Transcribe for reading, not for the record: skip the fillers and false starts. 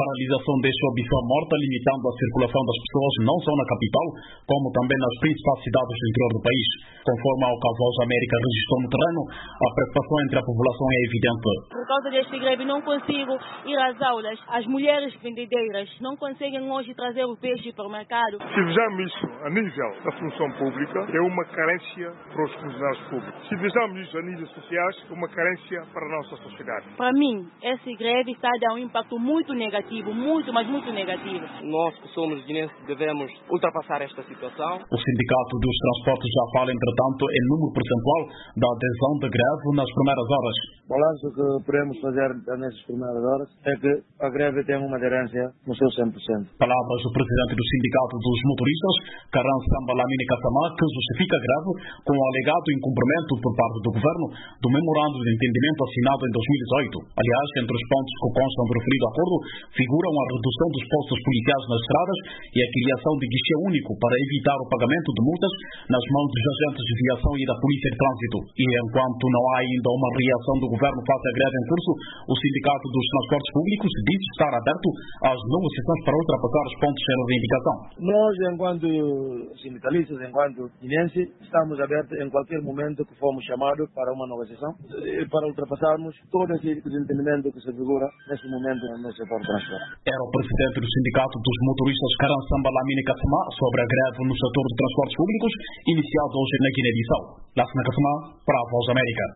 paralisação deixou a Bissau morta, limitando a circulação das pessoas não só na capital, como também nas principais cidades do interior do país. Conforme a Voz da América registrou no terreno, a preocupação entre a população é evidente. Por causa deste greve não consigo ir às aulas. As mulheres vendedeiras não conseguem hoje trazer o peixe para o mercado. Se vejamos isso a nível da função pública, é uma carência para os funcionários públicos. Se vejamos isso a níveis sociais, é uma carência para a nossa sociedade. Para mim, esse greve está a dar um impacto muito negativo, mas muito negativo. Nós que somos guineenses devemos ultrapassar esta situação. O Sindicato dos Transportes já fala, entretanto, em número percentual da adesão de greve nas primeiras horas. O balanço que podemos fazer nessas primeiras horas é que a greve tem uma aderência no seu 100%. Palavras do presidente do Sindicato dos Motoristas, Karan Sambalamini Kasama, que justifica a greve com o alegado incumprimento por parte do governo do memorando de entendimento assinado em 2018. Aliás, entre os pontos que constam do referido acordo figuram a redução dos postos policiais nas estradas e a criação de guichê único para evitar o pagamento de multas nas mãos dos agentes de viação e da Polícia de Trânsito. E enquanto não há ainda uma reação do governo face à greve em curso, o Sindicato dos Transportes Públicos diz estar aberto às negociações para ultrapassar os pontos sem reivindicação. Nós, enquanto sindicalistas, enquanto guineenses, estamos abertos em qualquer momento que formos chamados para uma negociação, para ultrapassarmos todo esse desentendimento que se figura neste momento no setor de transporte. Era o presidente do Sindicato dos Motoristas, Karan Sambalamini Kasama, sobre a greve no setor de transportes públicos, iniciado hoje na Guiné-Bissau. Lássina Kasama, para a Voz da América.